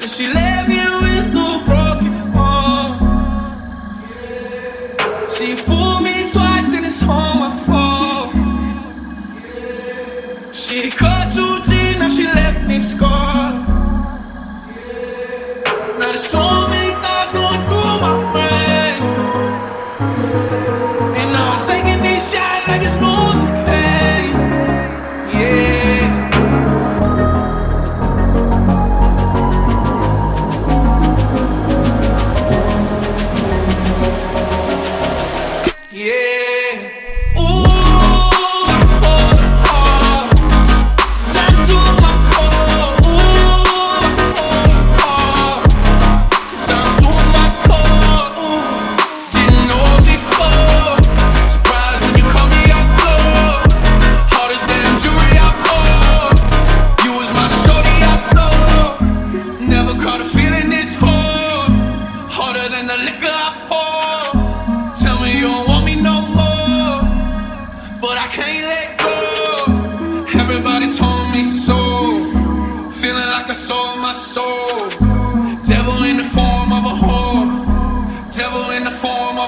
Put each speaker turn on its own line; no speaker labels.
And she left me with a broken heart. She fooled me twice and it's all my fault. She cut too deep, now she left me scarred. Now there's so many thoughts going through my brain, and now I'm taking these shots like it's Novocaine. Yeah. Yeah. Ooh. But I can't let go. Everybody told me so. Feeling like I sold my soul. Devil in the form of a whore. Devil in the form of